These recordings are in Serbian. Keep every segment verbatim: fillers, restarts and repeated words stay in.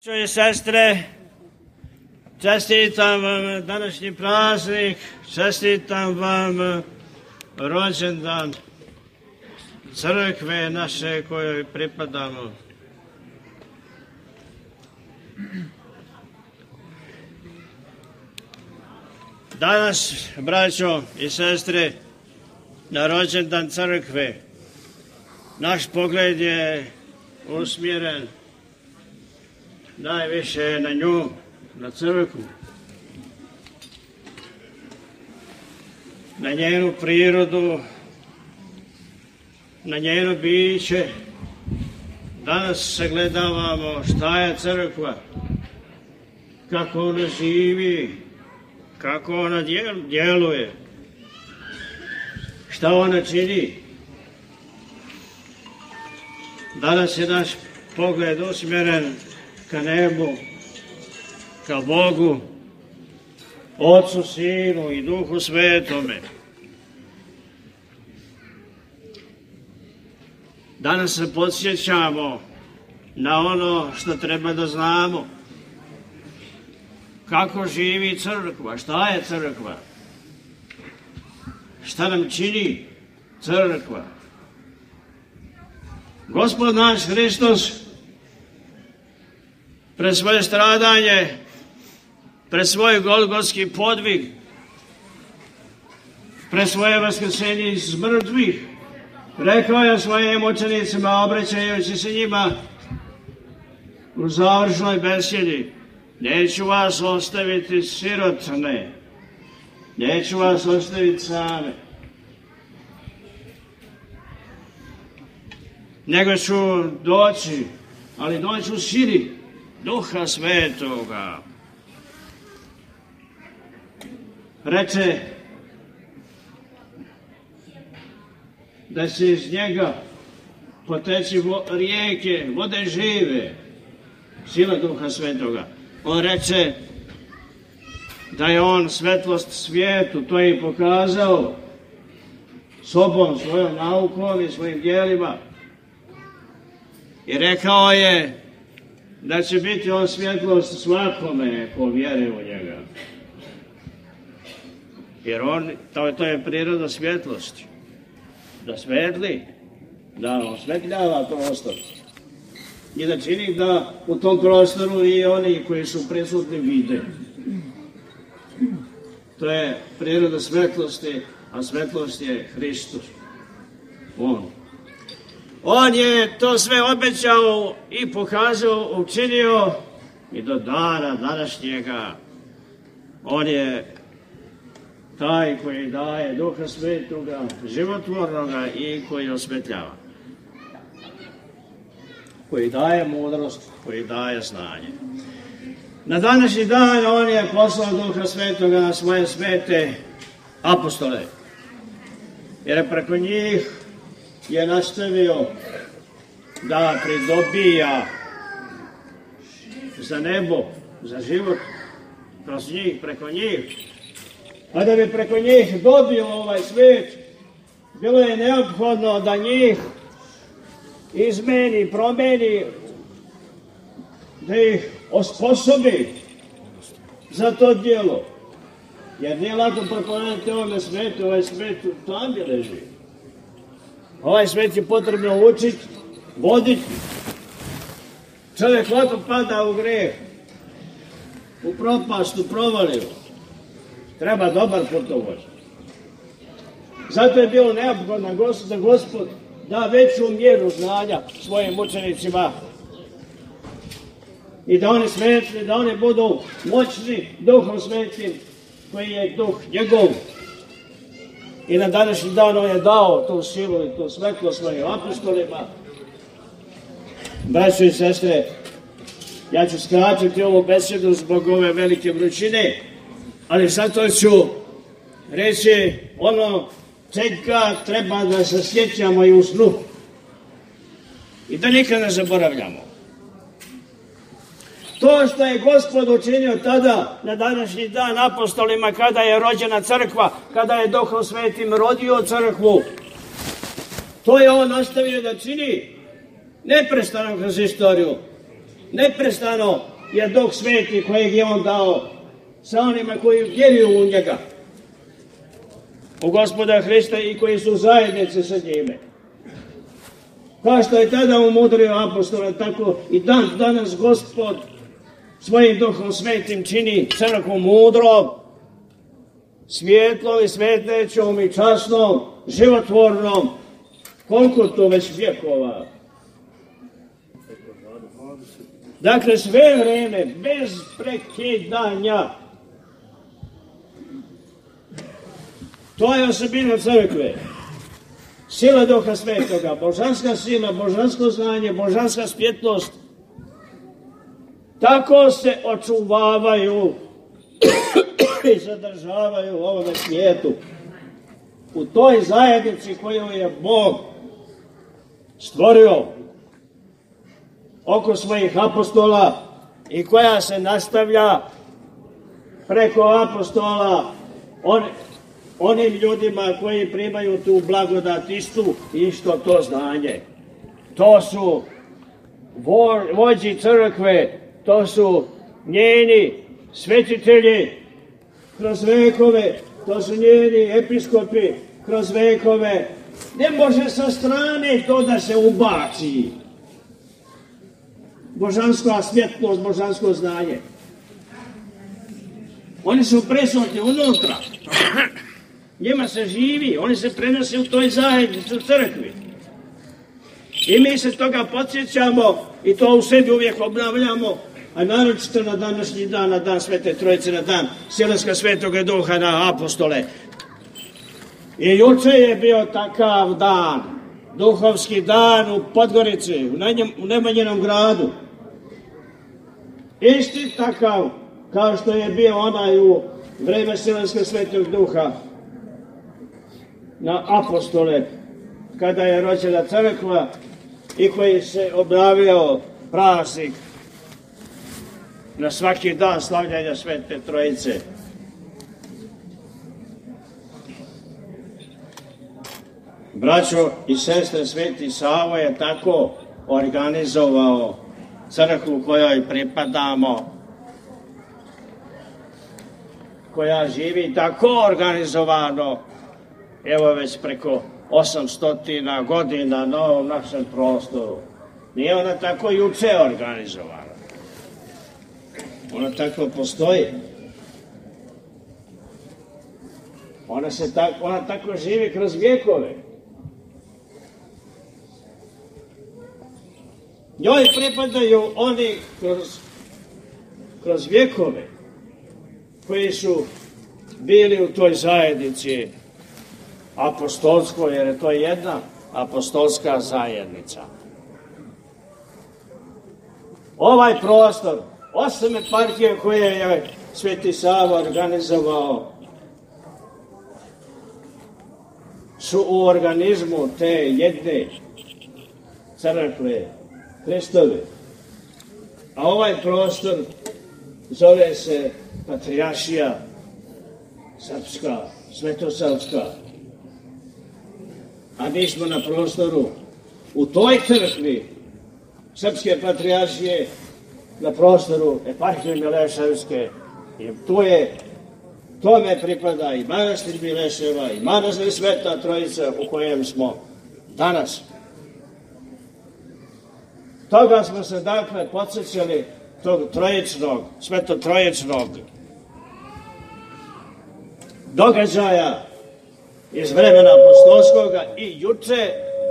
Braćo i sestre, čestitam vam današnji praznik, čestitam vam rođendan crkve naše kojoj pripadamo. Danas, braćo i sestre, na rođendan crkve, naš pogled je usmjeren najviše na nju, na crkvu, na njenu prirodu, na njeno biće. Danas sagledavamo šta je crkva, kako ona živi, kako ona djeluje, šta ona čini. Danas je naš pogled usmjeren ka nebu, ka Bogu, Otcu, Sinu i Duhu Svetome. Danas se podsjećamo na ono što treba da znamo. Kako živi crkva, šta je crkva, šta nam čini crkva. Gospod naš Hristos pred svoje stradanje, pred svoj golgotski podvig, pred svoje vaskrsenje iz mrtvih, rekao je svojim učenicima, obraćajući se njima u završnoj besjedi: neću vas ostaviti sirotne, neću vas ostaviti same, nego ću doći, ali doći u sili Duha Svetoga. Reče da će iz njega poteći rijeke, vode žive, sila Duha Svetoga. On reče da je on svetlost svijetu, to je i pokazao sobom, svojom naukom i svojim djelima. I rekao je da će biti on svjetlost svakome ko vjeruje u njega. Jer on, to, to je priroda svjetlosti. Da svetli, da osvetljava to prostor. I da čini da u tom prostoru i oni koji su prisutni vide. To je priroda svetlosti, a svetlost je Hristos. On. On je to sve obećao i pokazao, učinio i do dana današnjega. On je taj koji daje Duha Svetoga, životvornoga i koji osvetljava. Koji daje mudrost, koji daje znanje. Na današnji dan on je poslao Duha Svetoga na svoje svete apostole. Jer preko njih je nastavio da pridobija za nebo, za život, kroz njih, preko njih. A da bi preko njih dobio ovaj svijet, bilo je neophodno da njih izmeni, promeni, da ih osposobi za to djelo. Jer nije lako proponati ovome svijetu, ovaj svijet u tami leži. Ovaj svijet je potrebno učiti, voditi. Čovjek lako pada u greh, u propast, u provaliju. Treba dobar putovođ. Zato je bilo neophodno da Gospod da veću mjeru znanja svojim učenicima i da oni svetli, da oni budu moćni Duhom Svetim koji je Duh njegov. I na današnji dan on je dao tu silu i tu svetlo svojim apostolima. Braćo i sestre, ja ću skratiti ovu besedu zbog ove velike vrućine, ali zato ću reći ono čega treba da se sjećamo i u snu i da nikad ne zaboravljamo. To što je Gospod učinio tada, na današnji dan apostolima, kada je rođena crkva, kada je Duhom Svetim rodio crkvu, to je on nastavio da čini neprestano kroz istoriju, neprestano je Duh Sveti kojeg je on dao sa onima koji vjeruju u njega, u Gospoda Hrista i koji su zajednice sa njime. Kao što je tada umudrio apostola, tako i dan danas Gospod svojim Duhom Svetim čini crkvu mudrom, svjetlom i svetlećom i časnom, životvornom. Koliko to već vjekova? Dakle, sve vreme, bez prekidanja. To je osobina crkve. Sila Duha Svetoga, božanska sila, božansko znanje, božanska svjetlost. Tako se očuvavaju i zadržavaju u ovome svijetu. U toj zajednici koju je Bog stvorio oko svojih apostola i koja se nastavlja preko apostola on, onim ljudima koji primaju tu blagodat istu i isto to znanje. To su vo, vođi crkve, to su njeni svetitelji kroz vekove, to su njeni episkopi kroz vekove. Ne može sa strane to da se ubaci. Božanska svjetlost, božansko znanje. Oni su prisutni unutra. Njima se živi, oni se prenose u toj zajednici, u crkvi. I mi se toga podsjećamo i to u sebi uvijek obnavljamo, a naročito na današnji dan, na dan Svete Trojice, na dan silaska Svetoga Duha na apostole. I juče je bio takav dan, duhovski dan u Podgorici, u Nemanjinom gradu. Isti takav kao što je bio onaj u vreme silaska Svetog Duha na apostole, kada je rođena crkva i koji se obnavljao praznik na svaki dan slavljanja Svete Trojice. Braćo i sestre, Sveti Savo je tako organizovao crkvu kojoj pripadamo, koja živi tako organizovano, evo već preko osamsto godina na ovom našem prostoru. Nije ona tako juče organizovana. Ona tako postoji. Ona, se tak, ona tako živi kroz vjekove. Njoj pripadaju oni kroz, kroz vjekove koji su bili u toj zajednici apostolskoj, jer je to jedna apostolska zajednica. Ovaj prostor, osam eparhije koje je Sveti Sava organizovao, su u organizmu te jedne crkve Hristove. A ovaj prostor zove se Patrijaršija Srpska, Svetosavska. A mi smo na prostoru u toj crkvi Srpske Patrijaršije, na prostoru eparhije Mileševske, i tu je, tome pripada i manastir Mileševa i manastir Sveta Trojica u kojem smo danas. Toga smo se dakle podsjećali, tog trojičnog, svetotrojičnog događaja iz vremena apostolskoga i juče.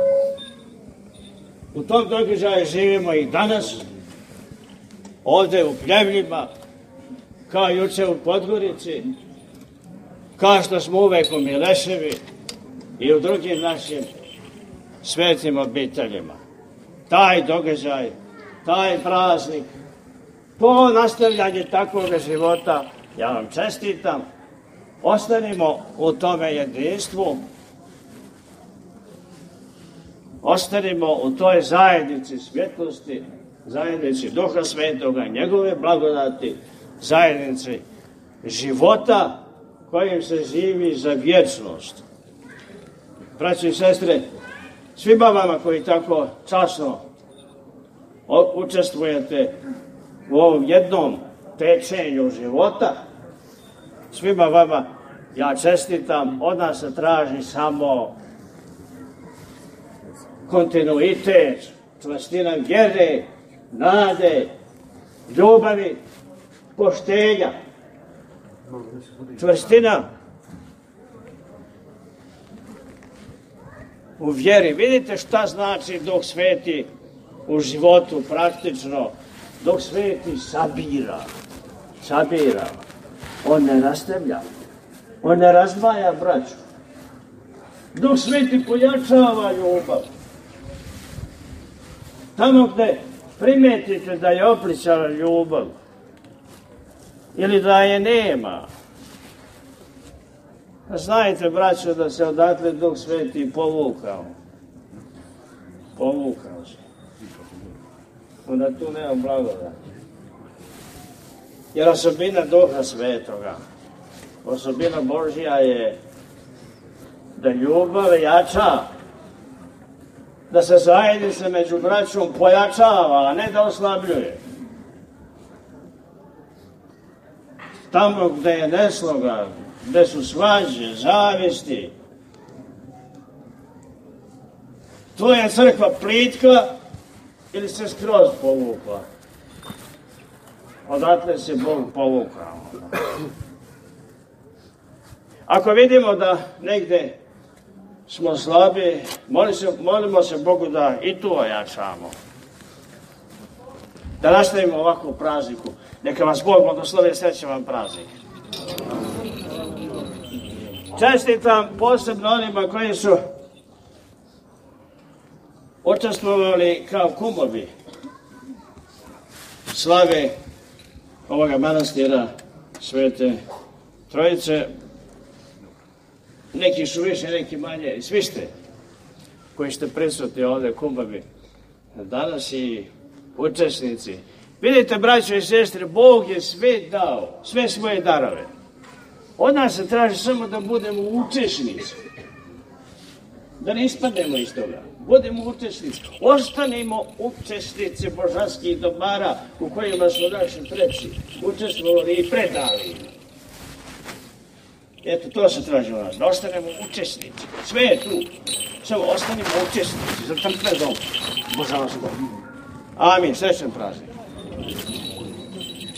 U tom događaju živimo i danas, ovdje u Pljevljima, kao juče u Podgorici, kao što smo uvek u Mileševi i u drugim našim svetim obiteljima. Taj događaj, taj praznik, to nastavljanje takvog života, ja vam čestitam. Ostanimo u tome jedinstvu, ostanimo u toj zajednici svjetlosti, zajednici Duha Svetoga, njegove blagodati, zajednici života kojim se živi za vječnost. Braći i sestre, svima vama koji tako časno učestvujete u ovom jednom tečenju života. Svima vama ja čestitam, od nas se traži samo kontinuitet, čvrstina vjere, nade, ljubavi, poštenja, čvrstina u vjeri. Vidite šta znači Duh Sveti u životu praktično. Duh Sveti sabira, sabira. On ne rastavlja, on ne razdvaja braću. Duh Sveti pojačava ljubav. Tamo gde primetite da je opličala ljubav ili da je nema, znajte, braćo, da se odatle Duh Sveti povukao. Povukao se. Onda tu nema blagodati. Jer osobina Duha Svetoga, osobina Božja je da ljubav jača, da se zajednica među braćom pojačava, a ne da oslabljuje. Tamo gde je nesloga, gde su svađe, zavisti, to je crkva plitka ili se skroz povukla. Odatle se Bog povukao. Ako vidimo da negde smo slabi, molimo se Bogu da i tu ojačamo. Da nastavimo ovakvu prazniku. Neka vas Bog blagoslovi, srećan vam praznik. Čestitam posebno onima koji su učestvovali kao kumovi slave ovoga manastira Svete Trojice. Neki su više, neki manje, i svi ste koji ste prisutni ovde kumovi danas i učesnici. Vidite, braćo i sestre, Bog je sve dao, sve svoje darove. Od nas se traži samo da budemo učesnici. Da ne ispadnemo iz toga. Budemo učesnici. Ostanimo učesnici božanskih dobara u kojima smo naši preci učestvovali i predali. Eto, to se traži od nas. Da ostanemo učesnici. Sve je tu. Samo ostanemo učesnici za trpezom božanskog. Amin. Srećan praznik.